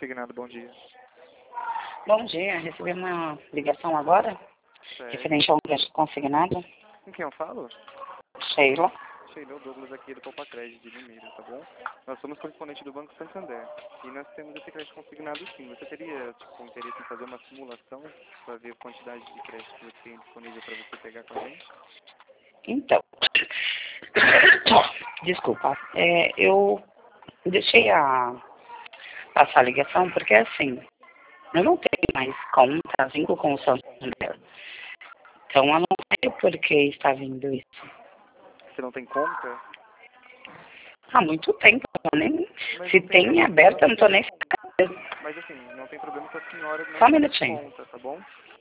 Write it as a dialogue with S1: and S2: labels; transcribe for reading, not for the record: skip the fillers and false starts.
S1: Consignado, bom dia.
S2: Bom dia, recebi uma ligação agora, referente a um crédito consignado.
S1: Com quem eu falo?
S2: Sheila.
S1: Sheila Douglas aqui do Copa Crédito de Limeira, tá bom? Nós somos correspondente do Banco Santander e nós temos esse crédito consignado sim. Você teria interesse em fazer uma simulação para ver a quantidade de crédito que você tem disponível para você pegar com a gente?
S2: Então, desculpa, eu deixei passar a ligação porque assim, eu não tenho mais conta, vínculo com o Santander. Então eu não sei por que está vindo isso.
S1: Você não tem conta?
S2: Há muito tempo, eu nem,
S1: Mas
S2: se
S1: não tem
S2: tem aberto, eu não estou nem sabendo.
S1: Mas assim, não tem problema com a senhora não
S2: Só um
S1: ter
S2: minutinho.
S1: conta, tá bom?